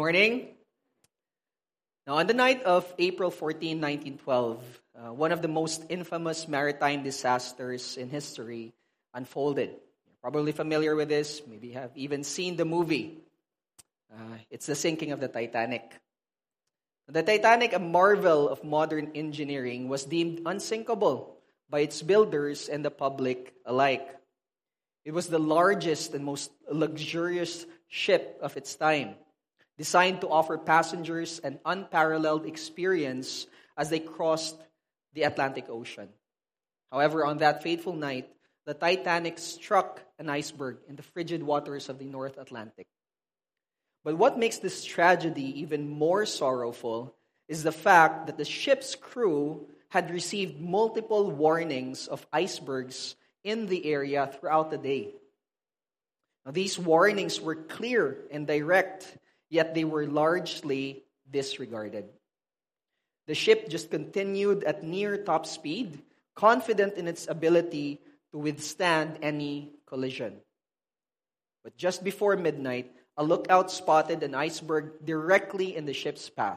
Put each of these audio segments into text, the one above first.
Morning. Now, on the night of April 14, 1912, one of the most infamous maritime disasters in history unfolded. You're probably familiar with this, maybe have even seen the movie. It's the sinking of the Titanic. The Titanic, a marvel of modern engineering, was deemed unsinkable by its builders and the public alike. It was the largest and most luxurious ship of its time, designed to offer passengers an unparalleled experience as they crossed the Atlantic Ocean. However, on that fateful night, the Titanic struck an iceberg in the frigid waters of the North Atlantic. But what makes this tragedy even more sorrowful is the fact that the ship's crew had received multiple warnings of icebergs in the area throughout the day. Now, these warnings were clear and direct, yet they were largely disregarded. The ship just continued at near top speed, confident in its ability to withstand any collision. But just before midnight, a lookout spotted an iceberg directly in the ship's path.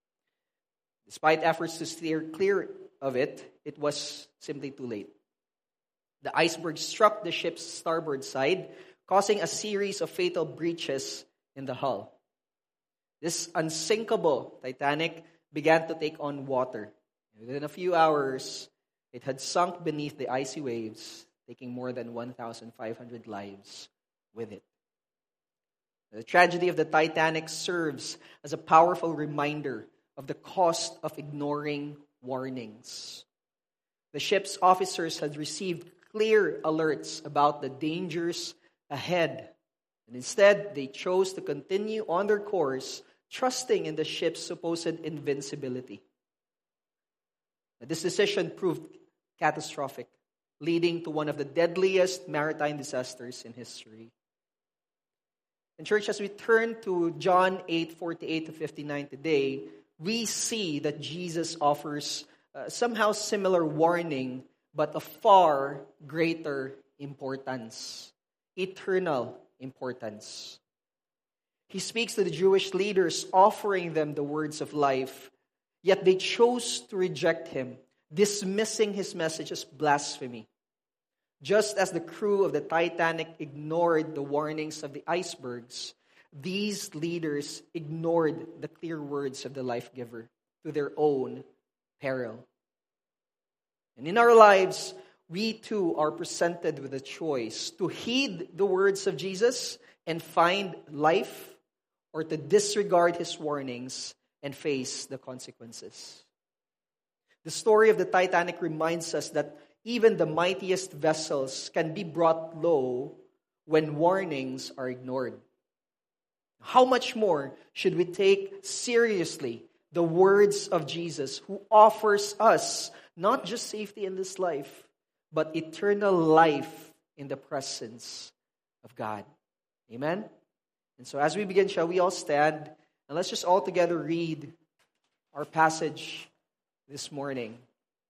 Despite efforts to steer clear of it, it was simply too late. The iceberg struck the ship's starboard side, causing a series of fatal breaches in the hull. This unsinkable Titanic began to take on water. Within a few hours, it had sunk beneath the icy waves, taking more than 1,500 lives with it. The tragedy of the Titanic serves as a powerful reminder of the cost of ignoring warnings. The ship's officers had received clear alerts about the dangers ahead, and instead they chose to continue on their course, trusting in the ship's supposed invincibility. This decision proved catastrophic, leading to one of the deadliest maritime disasters in history. In church, as we turn to John 8:48-59 today, we see that Jesus offers somehow similar warning, but of far greater importance, eternal importance. He speaks to the Jewish leaders, offering them the words of life, yet they chose to reject him, dismissing his message as blasphemy. Just as the crew of the Titanic ignored the warnings of the icebergs, these leaders ignored the clear words of the life giver to their own peril. And in our lives, we too are presented with a choice to heed the words of Jesus and find life, or to disregard his warnings and face the consequences. The story of the Titanic reminds us that even the mightiest vessels can be brought low when warnings are ignored. How much more should we take seriously the words of Jesus, who offers us not just safety in this life, but eternal life in the presence of God? Amen? And so as we begin, shall we all stand, and let's just all together read our passage this morning.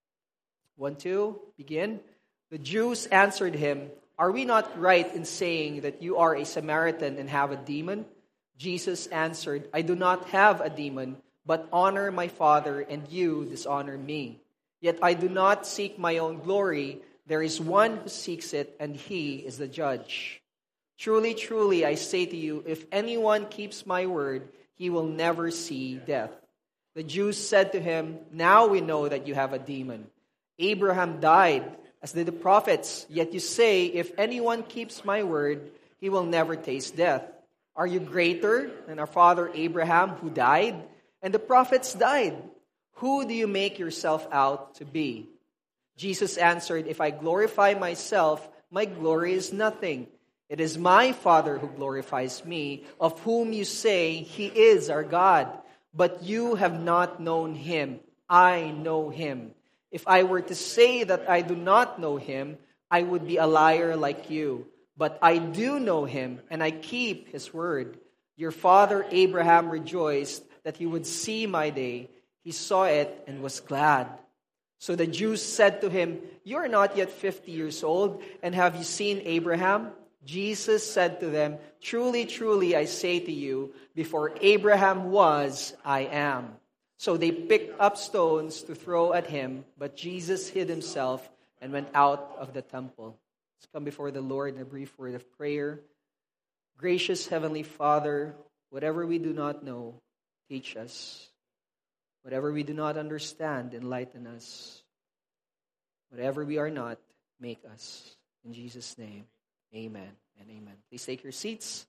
1, 2, begin. The Jews answered him, "Are we not right in saying that you are a Samaritan and have a demon?" Jesus answered, "I do not have a demon, but honor my Father, and you dishonor me. Yet I do not seek my own glory. There is one who seeks it, and he is the judge. Truly, truly, I say to you, if anyone keeps my word, he will never see death." The Jews said to him, "Now we know that you have a demon. Abraham died, as did the prophets, yet you say, if anyone keeps my word, he will never taste death. Are you greater than our father Abraham, who died? And the prophets died. Who do you make yourself out to be?" Jesus answered, "If I glorify myself, my glory is nothing. It is my Father who glorifies me, of whom you say he is our God. But you have not known him. I know him. If I were to say that I do not know him, I would be a liar like you. But I do know him, and I keep his word. Your father Abraham rejoiced that he would see my day. He saw it and was glad." So the Jews said to him, "You are not yet 50 years old, and have you seen Abraham? Jesus said to them, "Truly, truly, I say to you, before Abraham was, I am." So they picked up stones to throw at him, but Jesus hid himself and went out of the temple. Let's come before the Lord in a brief word of prayer. Gracious Heavenly Father, whatever we do not know, teach us. Whatever we do not understand, enlighten us. Whatever we are not, make us. In Jesus' name, amen and amen. Please take your seats.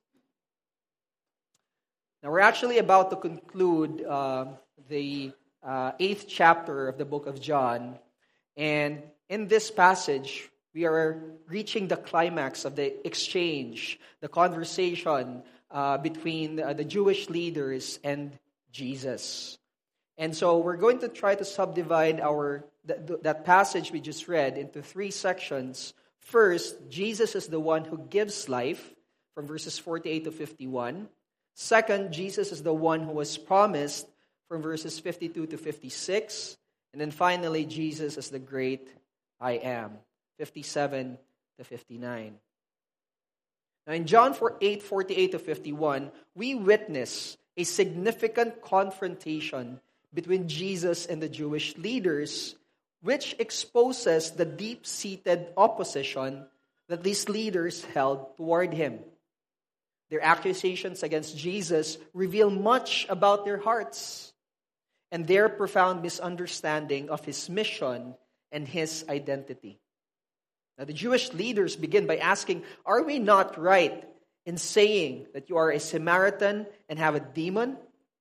Now we're actually about to conclude the 8th chapter of the book of John. And in this passage, we are reaching the climax of the exchange, the conversation between the Jewish leaders and Jesus. And so we're going to try to subdivide that passage we just read into 3 sections. First, Jesus is the one who gives life, from verses 48 to 51. Second, Jesus is the one who was promised, from verses 52 to 56. And then finally, Jesus is the great I am, 57 to 59. Now in John 8, 48 to 51, we witness a significant confrontation between Jesus and the Jewish leaders, which exposes the deep-seated opposition that these leaders held toward him. Their accusations against Jesus reveal much about their hearts and their profound misunderstanding of his mission and his identity. Now, the Jewish leaders begin by asking, "Are we not right in saying that you are a Samaritan and have a demon?"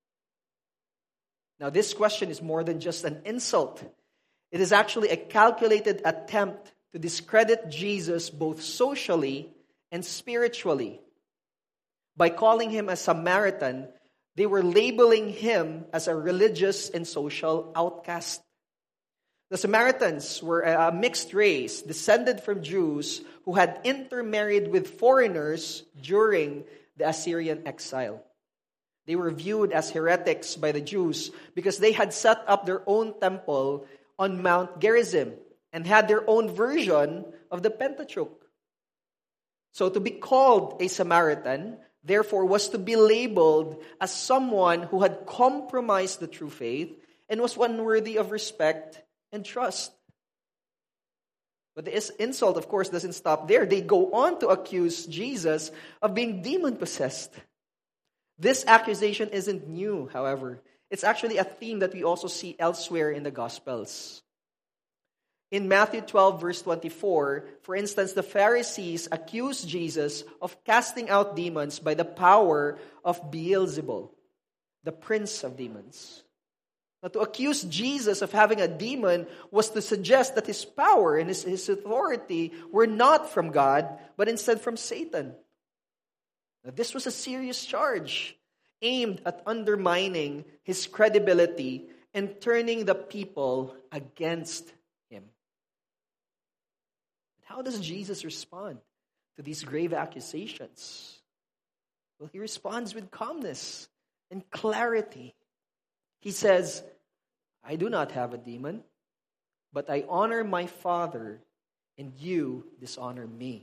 Now, this question is more than just an insult. It is actually a calculated attempt to discredit Jesus both socially and spiritually. By calling him a Samaritan, they were labeling him as a religious and social outcast. The Samaritans were a mixed race, descended from Jews who had intermarried with foreigners during the Assyrian exile. They were viewed as heretics by the Jews because they had set up their own temple on Mount Gerizim and had their own version of the Pentateuch. So to be called a Samaritan, therefore, was to be labeled as someone who had compromised the true faith and was unworthy of respect and trust. But the insult, of course, doesn't stop there. They go on to accuse Jesus of being demon-possessed. This accusation isn't new, however. It's actually a theme that we also see elsewhere in the Gospels. In Matthew 12, verse 24, for instance, the Pharisees accused Jesus of casting out demons by the power of Beelzebul, the prince of demons. Now, to accuse Jesus of having a demon was to suggest that his power and his authority were not from God, but instead from Satan. Now, this was a serious charge aimed at undermining his credibility and turning the people against him. How does Jesus respond to these grave accusations? Well, he responds with calmness and clarity. He says, "I do not have a demon, but I honor my Father, and you dishonor me."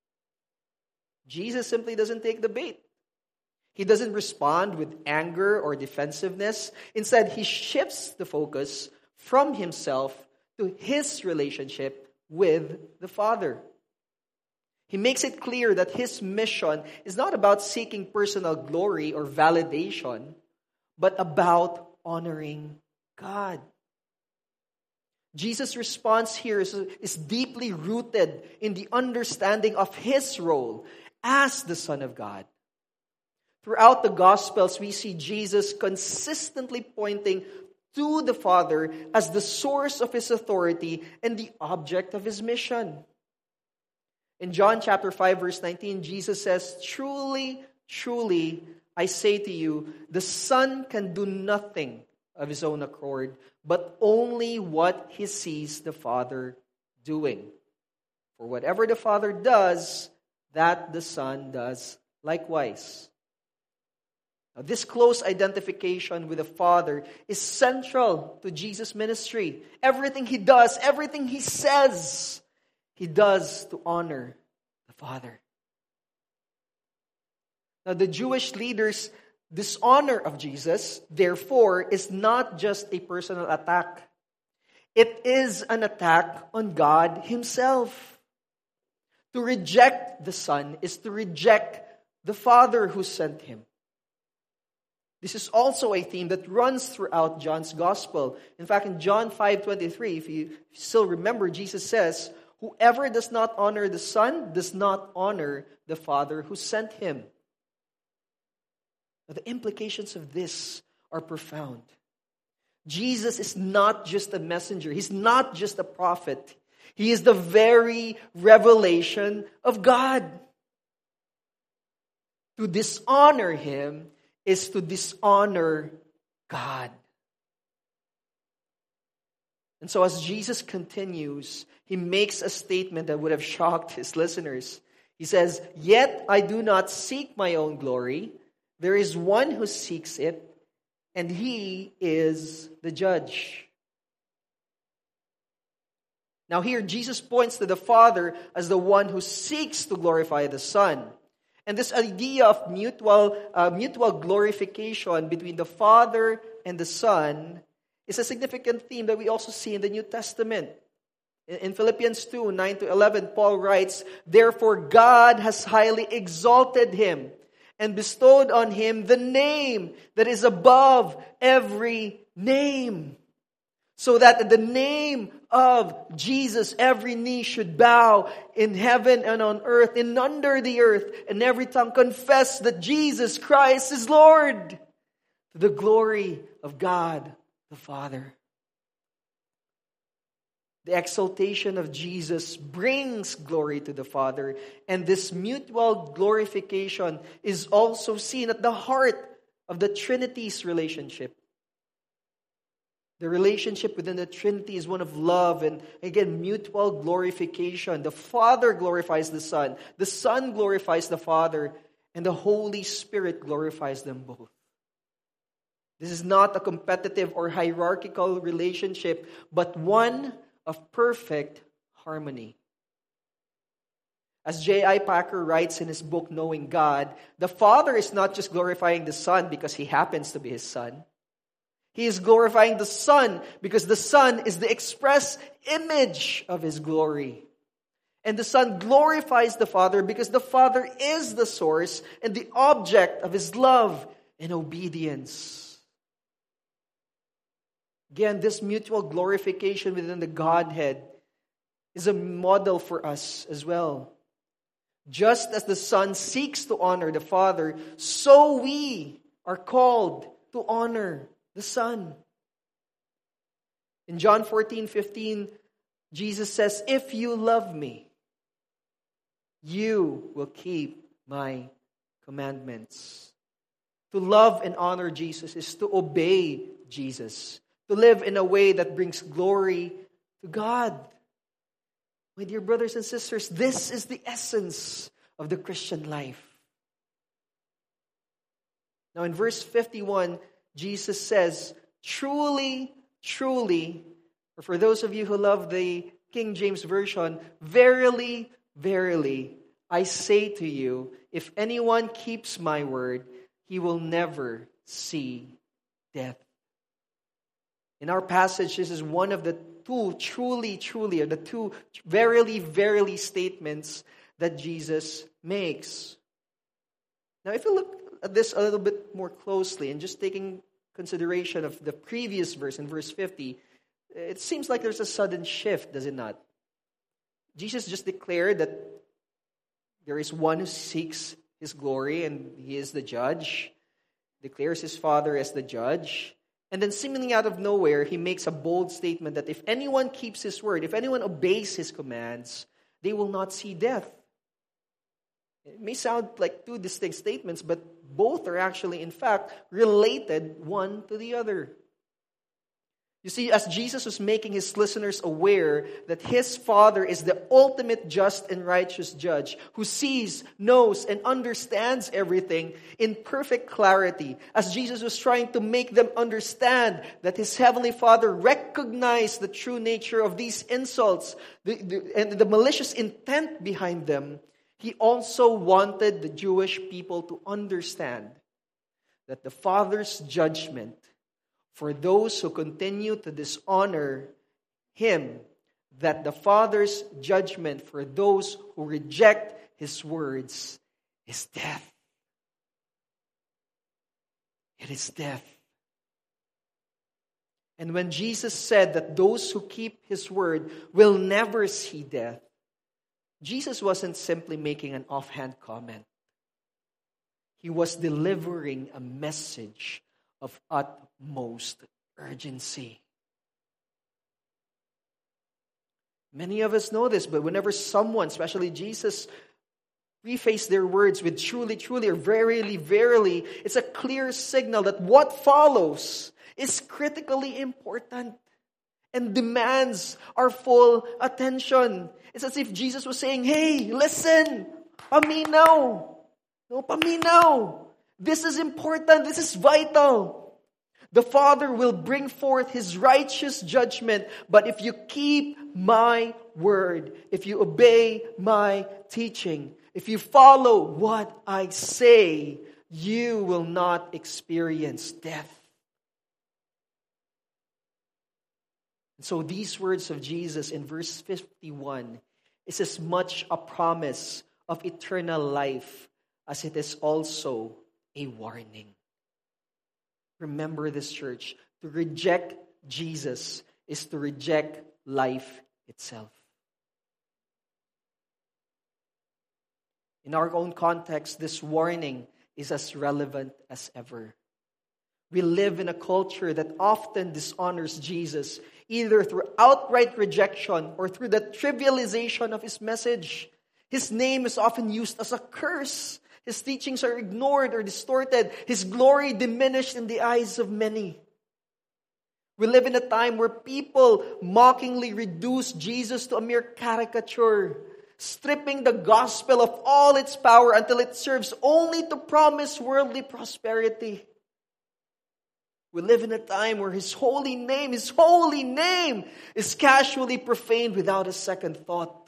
Jesus simply doesn't take the bait. He doesn't respond with anger or defensiveness. Instead, he shifts the focus from himself to his relationship with the Father. He makes it clear that his mission is not about seeking personal glory or validation, but about honoring God. Jesus' response here is deeply rooted in the understanding of his role as the Son of God. Throughout the Gospels, we see Jesus consistently pointing to the Father as the source of his authority and the object of his mission. In John chapter 5, verse 19, Jesus says, "Truly, truly, I say to you, the Son can do nothing of his own accord, but only what he sees the Father doing. For whatever the Father does, that the Son does likewise." Now, this close identification with the Father is central to Jesus' ministry. Everything he does, everything he says, he does to honor the Father. Now, the Jewish leaders' dishonor of Jesus, therefore, is not just a personal attack. It is an attack on God Himself. To reject the Son is to reject the Father who sent Him. This is also a theme that runs throughout John's Gospel. In fact, in John 5:23, if you still remember, Jesus says, "Whoever does not honor the Son does not honor the Father who sent Him." Now, the implications of this are profound. Jesus is not just a messenger. He's not just a prophet. He is the very revelation of God. To dishonor Him is to dishonor God. And so as Jesus continues, He makes a statement that would have shocked His listeners. He says, "Yet I do not seek my own glory. There is one who seeks it, and He is the judge." Now here, Jesus points to the Father as the one who seeks to glorify the Son. And this idea of mutual glorification between the Father and the Son is a significant theme that we also see in the New Testament. In Philippians 2, 9-11, Paul writes, "Therefore God has highly exalted Him and bestowed on Him the name that is above every name, so that at the name of Jesus every knee should bow in heaven and on earth and under the earth, and every tongue confess that Jesus Christ is Lord, to the glory of God the Father." The exaltation of Jesus brings glory to the Father, and this mutual glorification is also seen at the heart of the Trinity's relationship. The relationship within the Trinity is one of love and, again, mutual glorification. The Father glorifies the Son glorifies the Father, and the Holy Spirit glorifies them both. This is not a competitive or hierarchical relationship, but one of perfect harmony. As J.I. Packer writes in his book, Knowing God, the Father is not just glorifying the Son because He happens to be His Son. He is glorifying the Son because the Son is the express image of His glory. And the Son glorifies the Father because the Father is the source and the object of His love and obedience. Again, this mutual glorification within the Godhead is a model for us as well. Just as the Son seeks to honor the Father, so we are called to honor the Son. In John 14:15, Jesus says, "If you love me, you will keep my commandments." To love and honor Jesus is to obey Jesus, to live in a way that brings glory to God. My dear brothers and sisters, this is the essence of the Christian life. Now in verse 51, Jesus says, "Truly, truly," or for those of you who love the King James Version, "Verily, verily, I say to you, if anyone keeps my word, he will never see death." In our passage, this is one of the two truly, truly, or the two verily, verily statements that Jesus makes. Now, if you look at this a little bit more closely and just taking consideration of the previous verse in verse 50, it seems like there's a sudden shift, does it not? Jesus just declared that there is one who seeks His glory and He is the judge, declares His Father as the judge, and then seemingly out of nowhere, He makes a bold statement that if anyone keeps His word, if anyone obeys His commands, they will not see death. It may sound like two distinct statements, but both are actually, in fact, related one to the other. You see, as Jesus was making His listeners aware that His Father is the ultimate just and righteous judge who sees, knows, and understands everything in perfect clarity, as Jesus was trying to make them understand that His Heavenly Father recognized the true nature of these insults and the malicious intent behind them, He also wanted the Jewish people to understand that the Father's judgment for those who continue to dishonor Him, that the Father's judgment for those who reject His words is death. It is death. And when Jesus said that those who keep His word will never see death, Jesus wasn't simply making an offhand comment. He was delivering a message of utmost urgency. Many of us know this, but whenever someone, especially Jesus, preface their words with truly, truly, or verily, verily, it's a clear signal that what follows is critically important and demands our full attention. It's as if Jesus was saying, hey, listen, paminaw. No, paminaw. This is important. This is vital. The Father will bring forth His righteous judgment, but if you keep my word, if you obey my teaching, if you follow what I say, you will not experience death. And so these words of Jesus in verse 51 is as much a promise of eternal life as it is also a warning. Remember this, church. To reject Jesus is to reject life itself. In our own context, this warning is as relevant as ever. We live in a culture that often dishonors Jesus, either through outright rejection or through the trivialization of His message. His name is often used as a curse. His teachings are ignored or distorted. His glory diminished in the eyes of many. We live in a time where people mockingly reduce Jesus to a mere caricature, stripping the gospel of all its power until it serves only to promise worldly prosperity. We live in a time where His holy name is casually profaned without a second thought.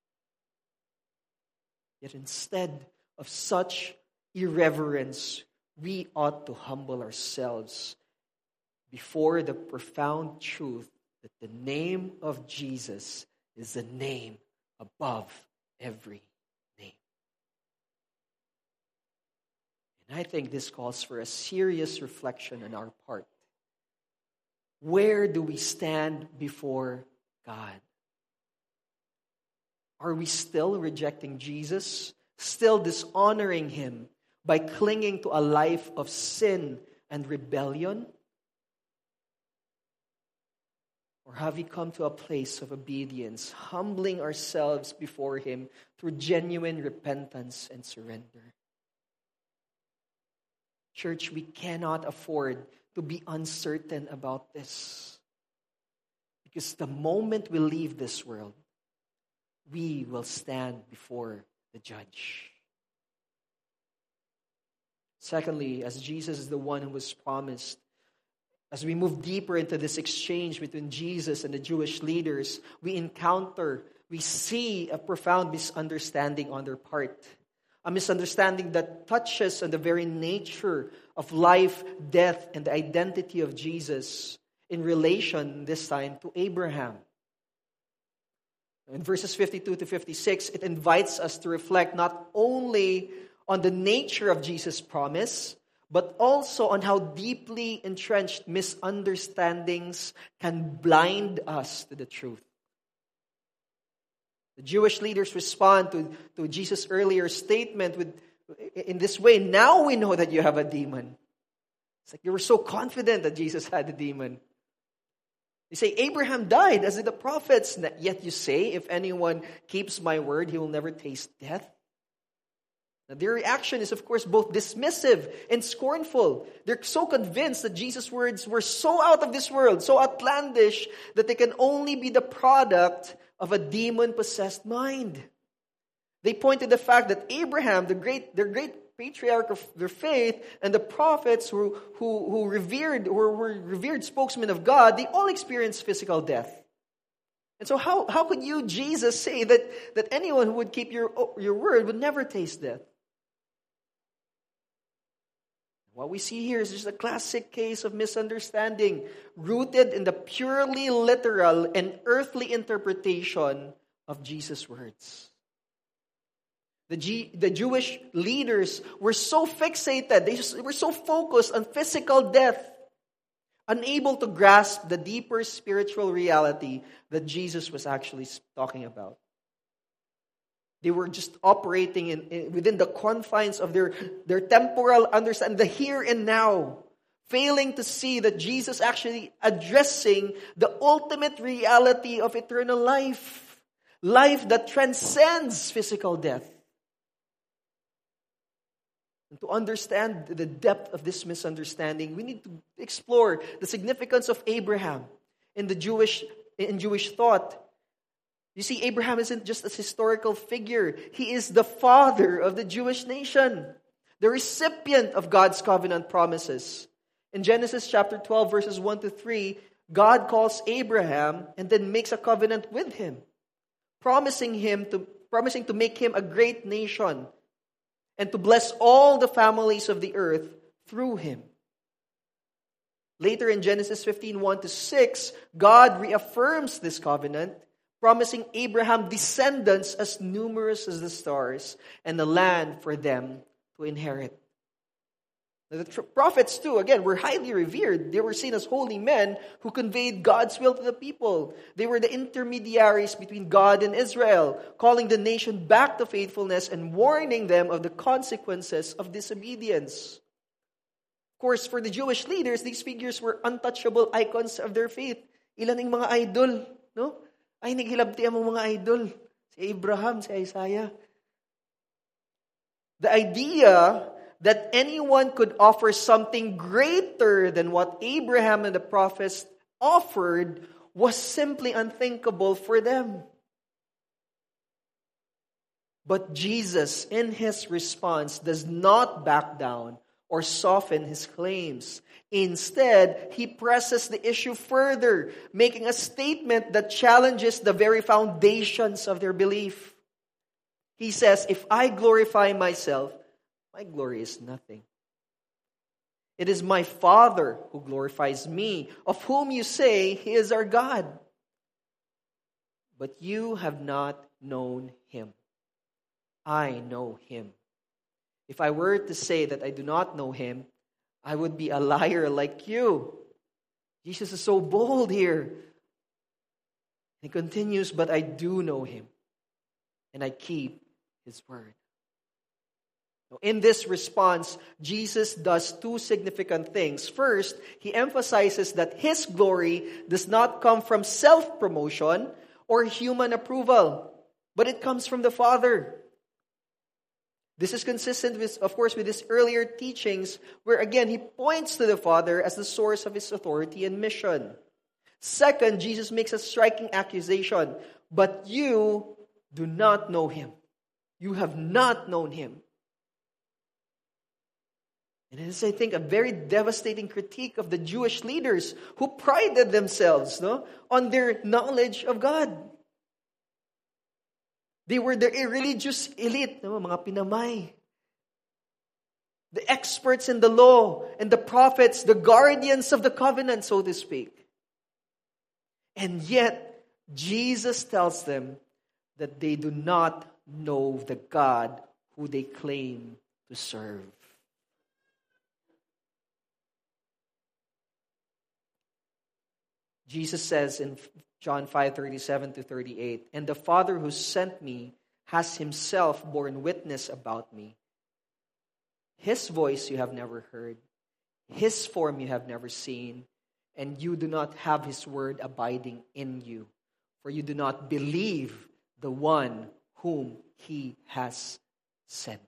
Yet instead of such irreverence, we ought to humble ourselves before the profound truth that the name of Jesus is the name above every name. And I think this calls for a serious reflection on our part. Where do we stand before God? Are we still rejecting Jesus? Still dishonoring Him by clinging to a life of sin and rebellion? Or have we come to a place of obedience, humbling ourselves before Him through genuine repentance and surrender? Church, we cannot afford to be uncertain about this. Because the moment we leave this world, we will stand before the judge. Secondly, as Jesus is the one who was promised, as we move deeper into this exchange between Jesus and the Jewish leaders, we see a profound misunderstanding on their part. A misunderstanding that touches on the very nature of life, death, and the identity of Jesus in relation, this time, to Abraham. In verses 52 to 56, it invites us to reflect not only on the nature of Jesus' promise, but also on how deeply entrenched misunderstandings can blind us to the truth. The Jewish leaders respond to Jesus' earlier statement in this way, now we know that you have a demon. It's like they were so confident that Jesus had a demon. They say, Abraham died, as did the prophets, yet you say, if anyone keeps my word, he will never taste death. Now, their reaction is, of course, both dismissive and scornful. They're so convinced that Jesus' words were so out of this world, so outlandish, that they can only be the product of a demon-possessed mind. They point to the fact that Abraham, their great patriarch of their faith, and the prophets who were revered spokesmen of God, they all experienced physical death. And so how could you, Jesus, say that anyone who would keep your word would never taste death? What we see here is just a classic case of misunderstanding, rooted in the purely literal and earthly interpretation of Jesus' words. The Jewish leaders were so fixated, they were so focused on physical death, unable to grasp the deeper spiritual reality that Jesus was actually talking about. They were just operating within the confines of their temporal understanding, the here and now, failing to see that Jesus actually addressing the ultimate reality of eternal life, life that transcends physical death. And to understand the depth of this misunderstanding, we need to explore the significance of Abraham in Jewish thought. You see, Abraham isn't just a historical figure. He is the father of the Jewish nation, the recipient of God's covenant promises. In Genesis chapter 12, verses 1 to 3, God calls Abraham and then makes a covenant with him, promising to make him a great nation and to bless all the families of the earth through him. Later in Genesis 15, 1 to 6, God reaffirms this covenant, promising Abraham descendants as numerous as the stars and a land for them to inherit. The prophets too, again, were highly revered. They were seen as holy men who conveyed God's will to the people. They were the intermediaries between God and Israel, calling the nation back to faithfulness and warning them of the consequences of disobedience. Of course, for the Jewish leaders, these figures were untouchable icons of their faith. Ilan ang mga idol, no? Ay, naghilabti ang mga idol. Si Abraham, si Isaiah. The idea that anyone could offer something greater than what Abraham and the prophets offered was simply unthinkable for them. But Jesus, in his response, does not back down or soften his claims. Instead, he presses the issue further, making a statement that challenges the very foundations of their belief. He says, "If I glorify myself, my glory is nothing. It is my Father who glorifies me, of whom you say he is our God. But you have not known him. I know him. If I were to say that I do not know him, I would be a liar like you." Jesus is so bold here. He continues, "But I do know him, and I keep his word." In this response, Jesus does two significant things. First, he emphasizes that his glory does not come from self-promotion or human approval, but it comes from the Father. This is consistent with, of course, with his earlier teachings, where again he points to the Father as the source of his authority and mission. Second, Jesus makes a striking accusation. "But you do not know him. You have not known him." And it is, I think, a very devastating critique of the Jewish leaders who prided themselves on their knowledge of God. They were the religious elite, mga pinamay. The experts in the law and the prophets, the guardians of the covenant, so to speak. And yet, Jesus tells them that they do not know the God who they claim to serve. Jesus says in John 5:37 to 38, "And the Father who sent me has himself borne witness about me. His voice you have never heard, his form you have never seen, and you do not have his word abiding in you, for you do not believe the one whom he has sent."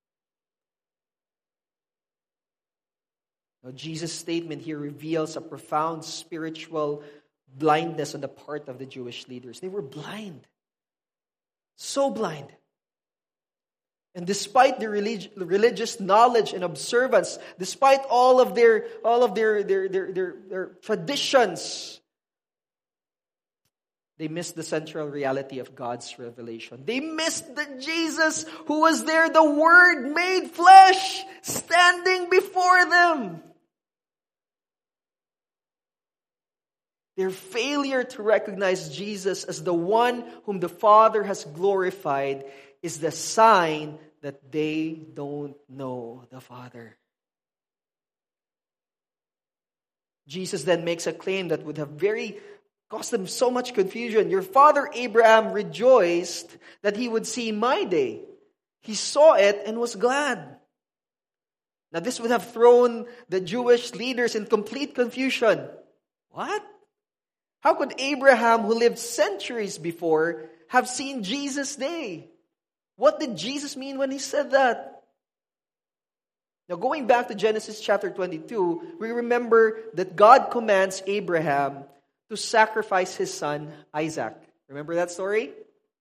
Now, Jesus' statement here reveals a profound spiritual blindness on the part of the Jewish leaders. They were blind. So blind. And despite their religious knowledge and observance, despite all of their traditions, They missed the central reality of God's revelation. They missed the Jesus who was there, the Word made flesh, standing before them. Their failure to recognize Jesus as the one whom the Father has glorified is the sign that they don't know the Father. Jesus then makes a claim that would have caused them so much confusion. Your father Abraham rejoiced that he would see my day. He saw it and was glad. Now this would have thrown the Jewish leaders in complete confusion. What? How could Abraham, who lived centuries before, have seen Jesus' day? What did Jesus mean when he said that? Now going back to Genesis chapter 22, we remember that God commands Abraham to sacrifice his son Isaac. Remember that story?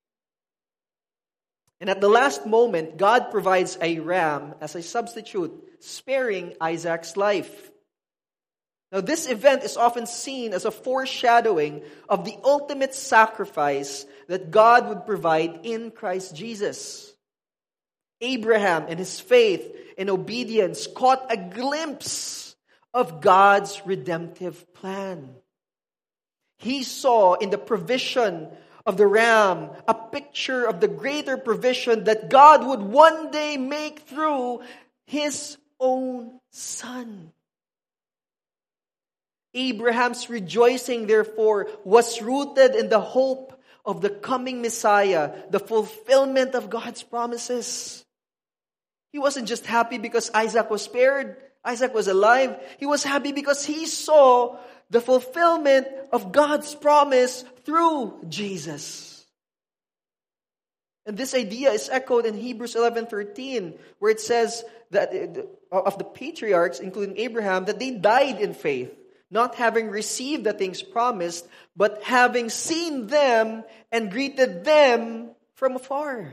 And at the last moment, God provides a ram as a substitute, sparing Isaac's life. Now this event is often seen as a foreshadowing of the ultimate sacrifice that God would provide in Christ Jesus. Abraham and his faith and obedience caught a glimpse of God's redemptive plan. He saw in the provision of the ram a picture of the greater provision that God would one day make through his own son. Abraham's rejoicing, therefore, was rooted in the hope of the coming Messiah, the fulfillment of God's promises. He wasn't just happy because Isaac was spared, Isaac was alive. He was happy because he saw the fulfillment of God's promise through Jesus. And this idea is echoed in Hebrews 11:13, where it says that of the patriarchs, including Abraham, that they died in faith, not having received the things promised, but having seen them and greeted them from afar.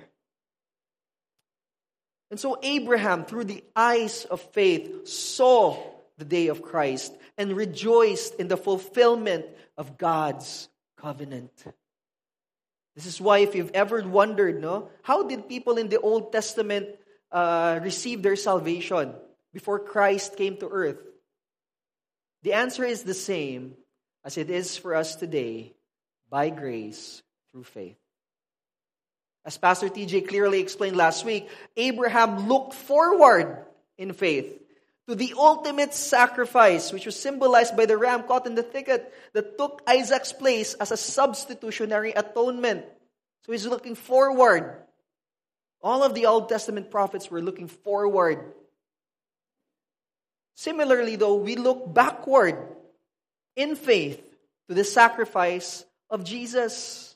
And so Abraham, through the eyes of faith, saw the day of Christ and rejoiced in the fulfillment of God's covenant. This is why, if you've ever wondered, how did people in the Old Testament receive their salvation before Christ came to earth? The answer is the same as it is for us today, by grace through faith. As Pastor TJ clearly explained last week, Abraham looked forward in faith to the ultimate sacrifice, which was symbolized by the ram caught in the thicket that took Isaac's place as a substitutionary atonement. So he's looking forward. All of the Old Testament prophets were looking forward. Similarly, though, we look backward in faith to the sacrifice of Jesus,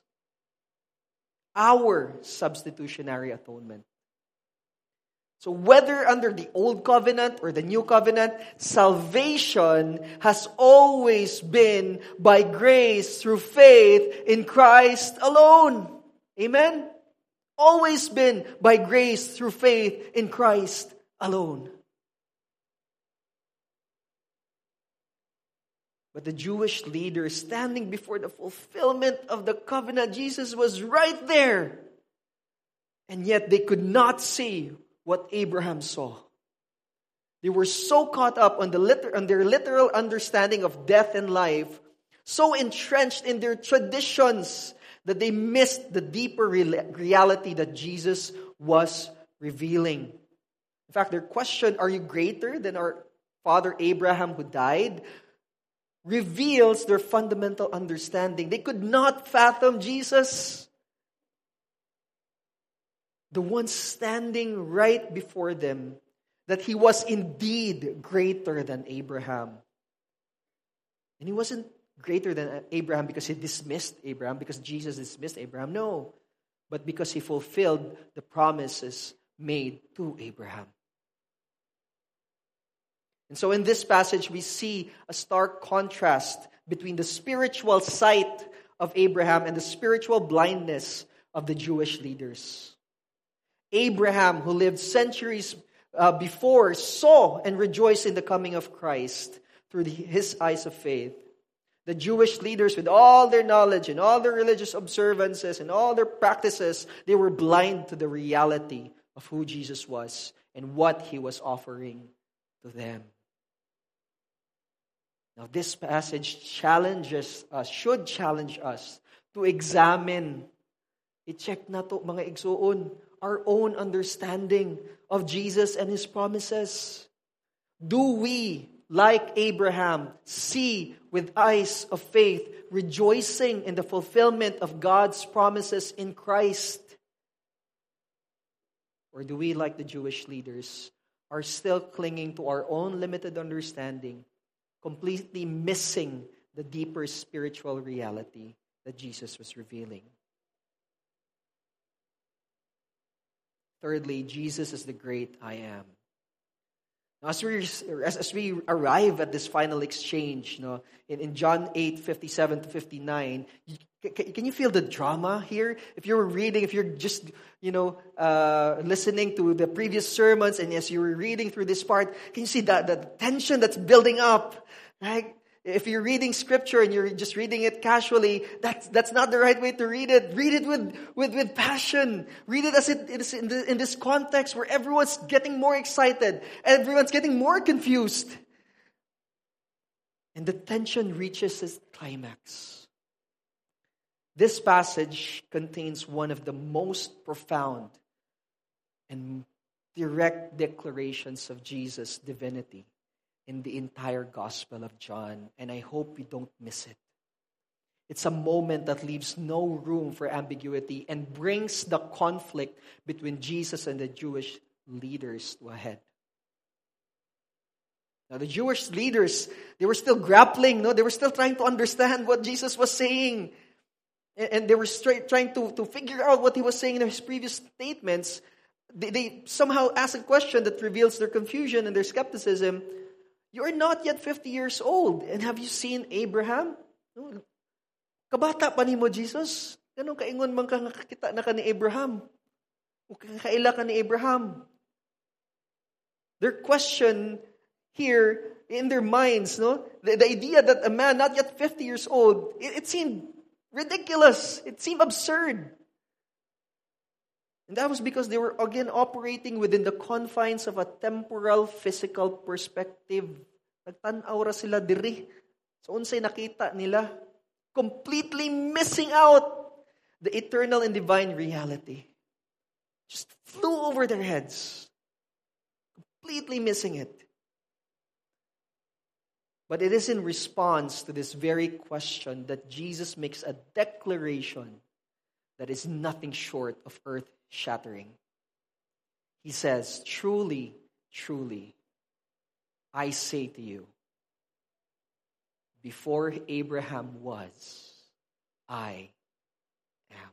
our substitutionary atonement. So whether under the Old Covenant or the New Covenant, salvation has always been by grace through faith in Christ alone. Amen? Always been by grace through faith in Christ alone. But the Jewish leaders standing before the fulfillment of the covenant, Jesus was right there. And yet they could not see what Abraham saw. They were so caught up on their literal understanding of death and life, so entrenched in their traditions, that they missed the deeper reality that Jesus was revealing. In fact, their question, "Are you greater than our father Abraham who died?" reveals their fundamental understanding. They could not fathom Jesus, the one standing right before them, that he was indeed greater than Abraham. And he wasn't greater than Abraham because he dismissed Abraham, because Jesus dismissed Abraham. No, but because he fulfilled the promises made to Abraham. And so in this passage, we see a stark contrast between the spiritual sight of Abraham and the spiritual blindness of the Jewish leaders. Abraham, who lived centuries before, saw and rejoiced in the coming of Christ through his eyes of faith. The Jewish leaders, with all their knowledge and all their religious observances and all their practices, they were blind to the reality of who Jesus was and what He was offering to them. Now, this passage challenges us, should challenge us to examine, i-check na to mga igsuon, our own understanding of Jesus and His promises. Do we, like Abraham, see with eyes of faith, rejoicing in the fulfillment of God's promises in Christ? Or do we, like the Jewish leaders, are still clinging to our own limited understanding, completely missing the deeper spiritual reality that Jesus was revealing? Thirdly, Jesus is the great I am. Now, as we arrive at this final exchange, in John 8:57 to 59, can you feel the drama here? If you're just listening to the previous sermons, and as you were reading through this part, can you see the tension that's building up? Right? If you're reading scripture and you're just reading it casually, that's not the right way to read it. Read it with passion. Read it as it is in this context where everyone's getting more excited, everyone's getting more confused. And the tension reaches its climax. This passage contains one of the most profound and direct declarations of Jesus' divinity in the entire Gospel of John, and I hope we don't miss it. It's a moment that leaves no room for ambiguity and brings the conflict between Jesus and the Jewish leaders to a head. Now, the Jewish leaders, they were still grappling, they were still trying to understand what Jesus was saying. And they were trying to figure out what He was saying in His previous statements. They somehow ask a question that reveals their confusion and their skepticism. You are not yet 50 years old, and have you seen Abraham? Kabata pa nimo Jesus? Ganun kaingon man ka nakakita na ka ni Abraham? O kaila ka ni Abraham? Their question here in their minds, the idea that a man not yet 50 years old, it seemed ridiculous. It seemed absurd. And that was because they were again operating within the confines of a temporal, physical perspective. Nagtanaw ra sila diri. So unsay nakita nila? Completely missing out the eternal and divine reality. Just flew over their heads. Completely missing it. But it is in response to this very question that Jesus makes a declaration that is nothing short of earth-shattering. He says, "Truly, truly, I say to you, before Abraham was, I am.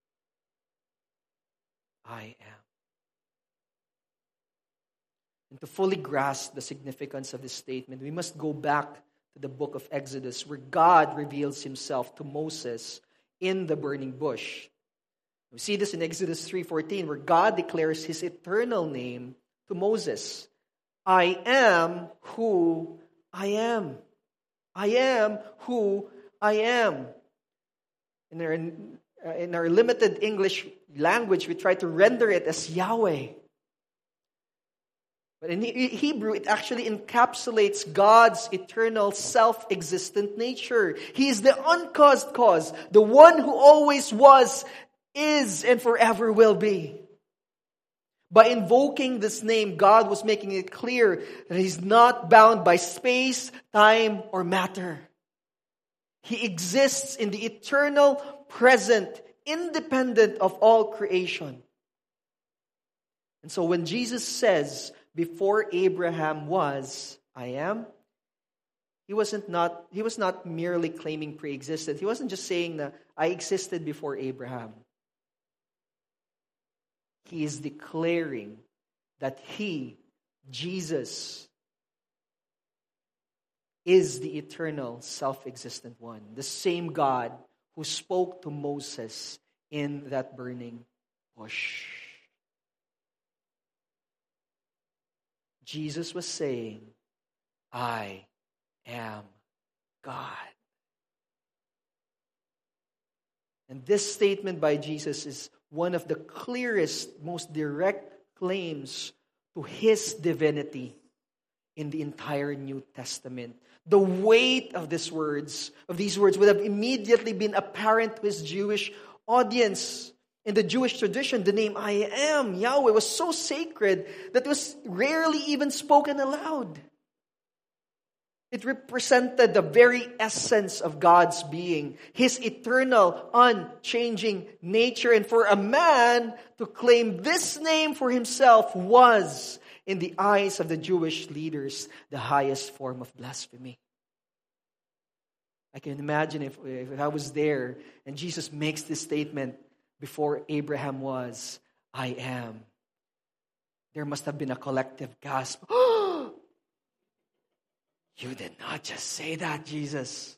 I am." And to fully grasp the significance of this statement, we must go back to the book of Exodus, where God reveals Himself to Moses in the burning bush. We see this in Exodus 3:14, where God declares His eternal name to Moses. I am who I am. I am who I am. In our limited English language, we try to render it as Yahweh. But in Hebrew, it actually encapsulates God's eternal self-existent nature. He is the uncaused cause, the one who always was, is, and forever will be. By invoking this name, God was making it clear that He's not bound by space, time, or matter. He exists in the eternal present, independent of all creation. And so when Jesus says, "Before Abraham was, I am," He was not merely claiming pre-existence. He wasn't just saying that I existed before Abraham. He is declaring that He, Jesus, is the eternal, self-existent one. The same God who spoke to Moses in that burning bush. Jesus was saying, I am God. And this statement by Jesus is one of the clearest, most direct claims to his divinity in the entire New Testament. The weight of these words would have immediately been apparent to his Jewish audience. In the Jewish tradition, the name I am, Yahweh, was so sacred that it was rarely even spoken aloud. It represented the very essence of God's being, his eternal, unchanging nature. And for a man to claim this name for himself was, in the eyes of the Jewish leaders, the highest form of blasphemy. I can imagine if I was there and Jesus makes this statement before Abraham was, I am. There must have been a collective gasp. You did not just say that, Jesus.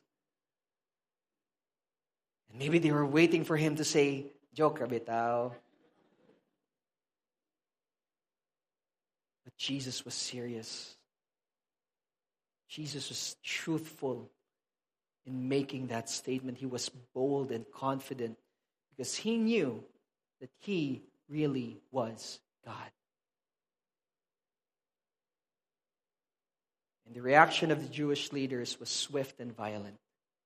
And maybe they were waiting for him to say, joke bitaw. But Jesus was serious. Jesus was truthful in making that statement. He was bold and confident because he knew that he really was God. And the reaction of the Jewish leaders was swift and violent.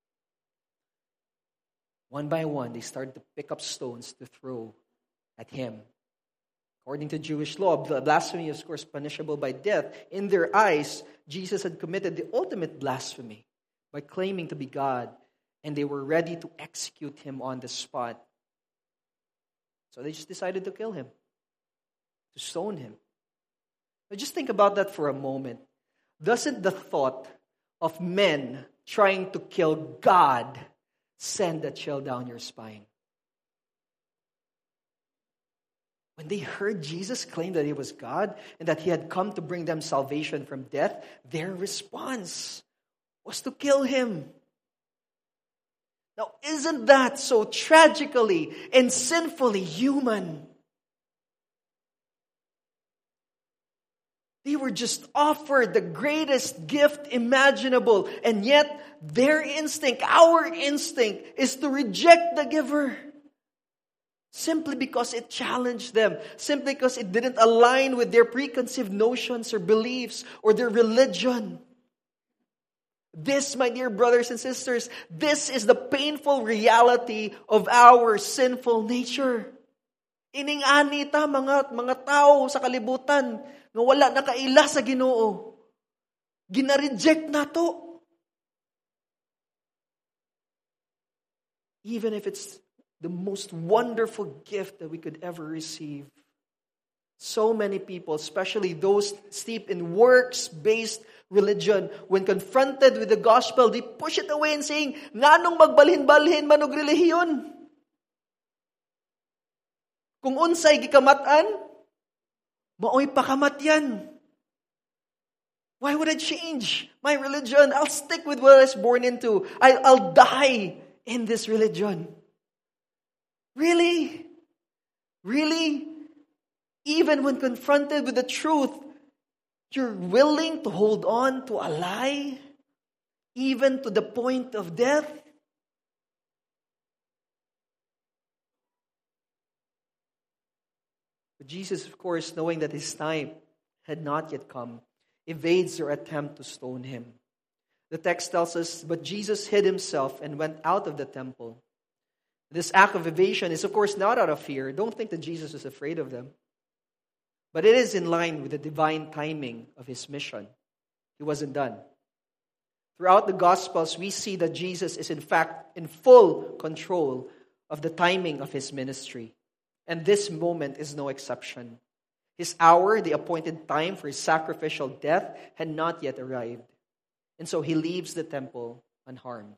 One by one, they started to pick up stones to throw at him. According to Jewish law, blasphemy is, of course, punishable by death. In their eyes, Jesus had committed the ultimate blasphemy by claiming to be God, and they were ready to execute him on the spot. So they just decided to kill him, to stone him. Now just think about that for a moment. Doesn't the thought of men trying to kill God send a chill down your spine? When they heard Jesus claim that he was God and that he had come to bring them salvation from death, their response was to kill him. Now, isn't that so tragically and sinfully human? They were just offered the greatest gift imaginable, and yet their instinct, our instinct, is to reject the giver. Simply because it challenged them, simply because it didn't align with their preconceived notions or beliefs or their religion. This, my dear brothers and sisters, this is the painful reality of our sinful nature. Ining-ani ta mga tao sa kalibutan nga wala nakaila sa Ginoo. Gina-reject na to. Even if it's the most wonderful gift that we could ever receive. So many people, especially those steeped in works-based religion, when confronted with the gospel, they push it away and saying, nganong magbalhin-balhin manog relihiyon? Kung unsay gikamatan, maoy pakamatyan. Why would I change my religion? I'll stick with what I was born into. I'll die in this religion. Really? Really? Even when confronted with the truth, you're willing to hold on to a lie? Even to the point of death? But Jesus, of course, knowing that his time had not yet come, evades their attempt to stone him. The text tells us, but Jesus hid himself and went out of the temple. This act of evasion is, of course, not out of fear. Don't think that Jesus was afraid of them. But it is in line with the divine timing of his mission. He wasn't done. Throughout the Gospels, we see that Jesus is, in fact, in full control of the timing of his ministry. And this moment is no exception. His hour, the appointed time for his sacrificial death, had not yet arrived. And so he leaves the temple unharmed.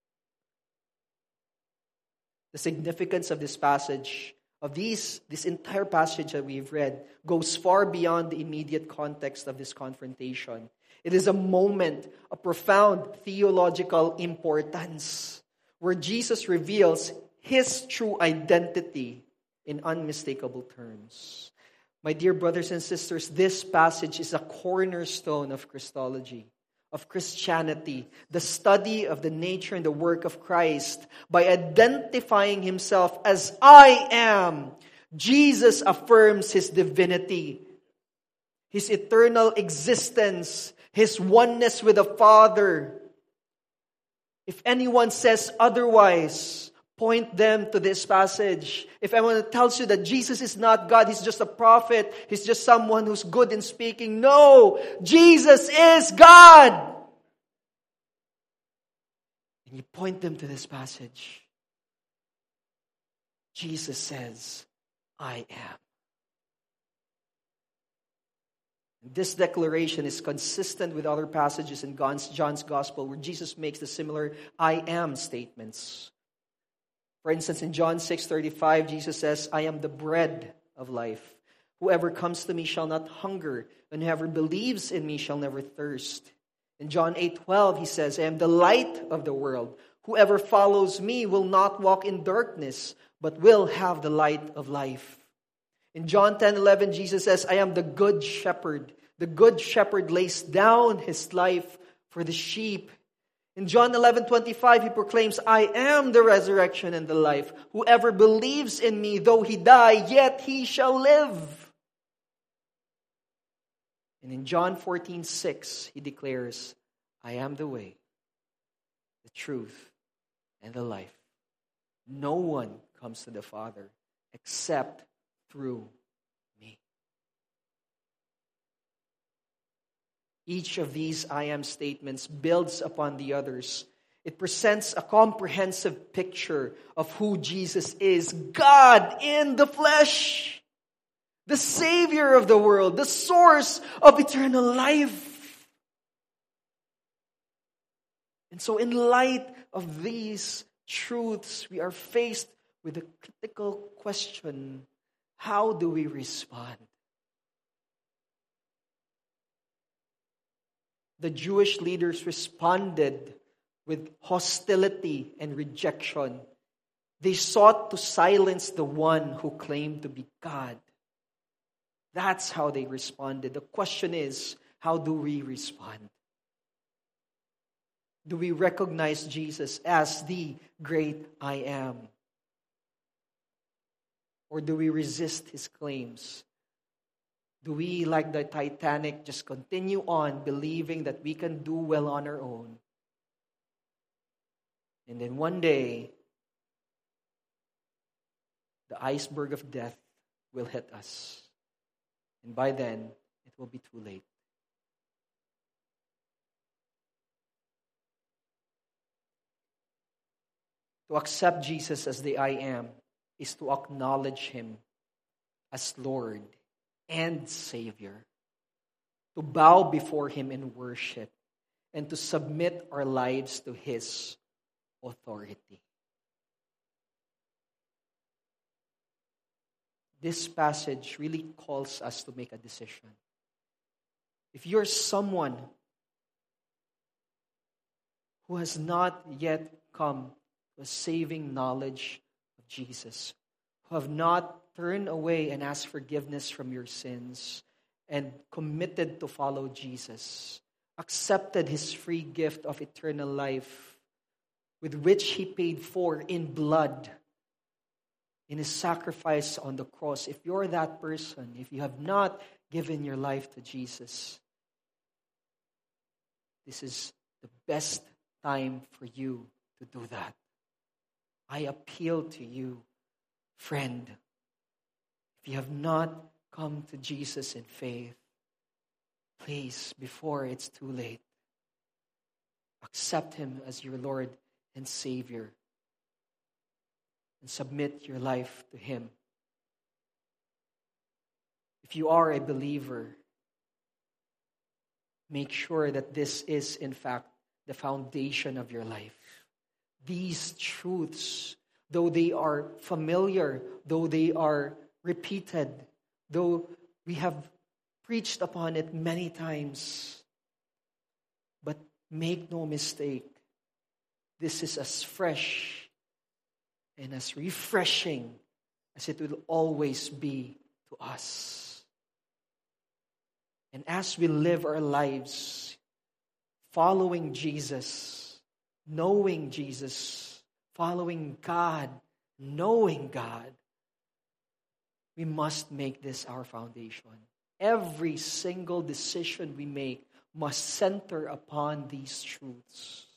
The significance of this passage, of this entire passage that we've read, goes far beyond the immediate context of this confrontation. It is a moment of profound theological importance, where Jesus reveals his true identity in unmistakable terms. My dear brothers and sisters, this passage is a cornerstone of Christology, of Christianity, the study of the nature and the work of Christ, by identifying himself as I am, Jesus affirms his divinity, his eternal existence, his oneness with the Father. If anyone says otherwise, point them to this passage. If anyone tells you that Jesus is not God, he's just a prophet, he's just someone who's good in speaking. No! Jesus is God! And you point them to this passage. Jesus says, I am. This declaration is consistent with other passages in John's Gospel where Jesus makes the similar I am statements. For instance, in John 6:35, Jesus says, I am the bread of life. Whoever comes to me shall not hunger, and whoever believes in me shall never thirst. In John 8:12, he says, I am the light of the world. Whoever follows me will not walk in darkness, but will have the light of life. In John 10:11, Jesus says, I am the good shepherd. The good shepherd lays down his life for the sheep. In John 11:25, he proclaims, I am the resurrection and the life. Whoever believes in me, though he die, yet he shall live. And in John 14:6, he declares, I am the way, the truth, and the life. No one comes to the Father except through me. Each of these I am statements builds upon the others. It presents a comprehensive picture of who Jesus is. God in the flesh. The Savior of the world. The source of eternal life. And so in light of these truths, we are faced with a critical question. How do we respond? The Jewish leaders responded with hostility and rejection. They sought to silence the one who claimed to be God. That's how they responded. The question is, how do we respond? Do we recognize Jesus as the great I am? Or do we resist his claims? Do we, like the Titanic, just continue on believing that we can do well on our own? And then one day, the iceberg of death will hit us. And by then, it will be too late. To accept Jesus as the I am is to acknowledge him as Lord and Savior, to bow before him in worship, and to submit our lives to his authority. This passage really calls us to make a decision. If you're someone who has not yet come to a saving knowledge of Jesus, who have not turned away and asked forgiveness from your sins and committed to follow Jesus, accepted his free gift of eternal life with which he paid for in blood in his sacrifice on the cross. If you're that person, if you have not given your life to Jesus, this is the best time for you to do that. I appeal to you, friend. If you have not come to Jesus in faith, please, before it's too late, accept him as your Lord and Savior and submit your life to him. If you are a believer, make sure that this is, in fact, the foundation of your life. These truths, though they are familiar, though they are repeated, though we have preached upon it many times, but make no mistake, this is as fresh and as refreshing as it will always be to us. And as we live our lives following Jesus, knowing Jesus, following God, knowing God, we must make this our foundation. Every single decision we make must center upon these truths.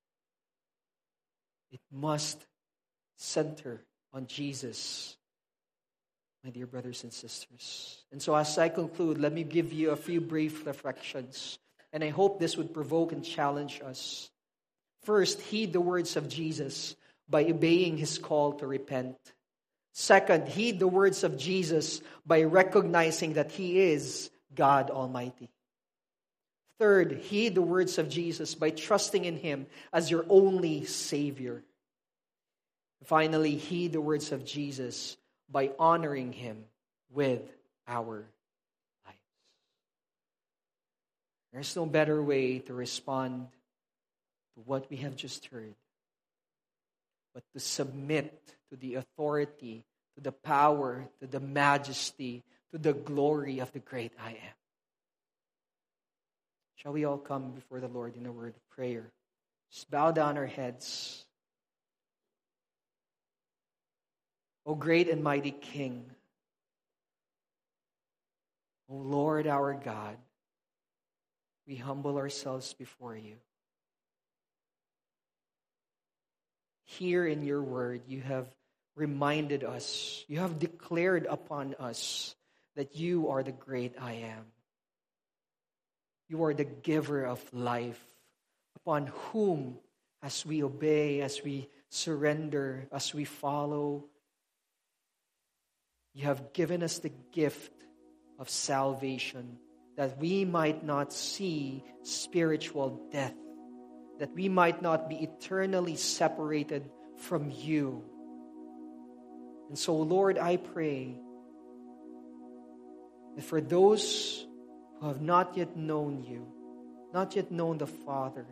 It must center on Jesus, my dear brothers and sisters. And so as I conclude, let me give you a few brief reflections. And I hope this would provoke and challenge us. First, heed the words of Jesus by obeying his call to repent. Second, heed the words of Jesus by recognizing that he is God Almighty. Third, heed the words of Jesus by trusting in him as your only Savior. Finally, heed the words of Jesus by honoring him with our lives. There's no better way to respond to what we have just heard but to submit to the authority, to the power, to the majesty, to the glory of the great I am. Shall we all come before the Lord in a word of prayer? Just bow down our heads. O great and mighty King, O Lord our God, we humble ourselves before you. Here in your word, you have reminded us, you have declared upon us that you are the great I am. You are the giver of life, upon whom, as we obey, as we surrender, as we follow, you have given us the gift of salvation, that we might not see spiritual death, that we might not be eternally separated from you. And so, Lord, I pray that for those who have not yet known you, not yet known the Father,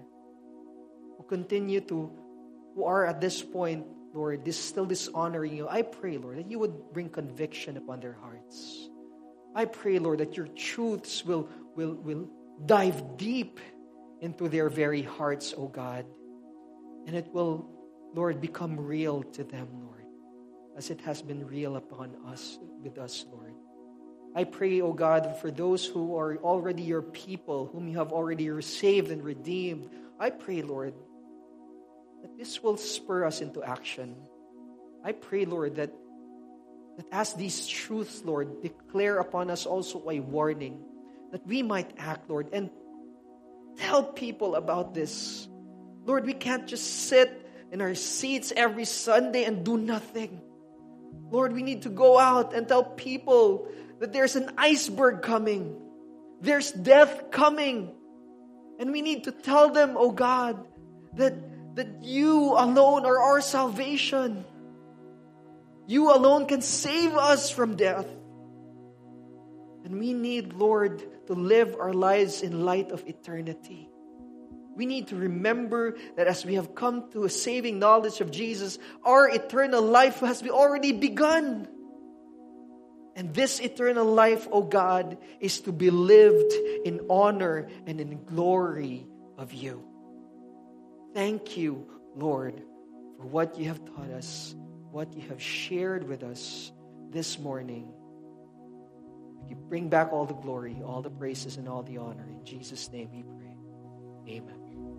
who are at this point, Lord, still dishonoring you, I pray, Lord, that you would bring conviction upon their hearts. I pray, Lord, that your truths will dive deep into their very hearts, O God. And it will, Lord, become real to them, Lord, as it has been real upon us, with us, Lord. I pray, O God, for those who are already your people, whom you have already saved and redeemed, I pray, Lord, that this will spur us into action. I pray, Lord, that as these truths, Lord, declare upon us also a warning, that we might act, Lord, and tell people about this. Lord, we can't just sit in our seats every Sunday and do nothing. Lord, we need to go out and tell people that there's an iceberg coming. There's death coming. And we need to tell them, oh God, that you alone are our salvation. You alone can save us from death. And we need, Lord, to live our lives in light of eternity. We need to remember that as we have come to a saving knowledge of Jesus, our eternal life has already begun. And this eternal life, O God, is to be lived in honor and in glory of you. Thank you, Lord, for what you have taught us, what you have shared with us this morning. You bring back all the glory, all the praises, and all the honor. In Jesus' name we pray. Amen.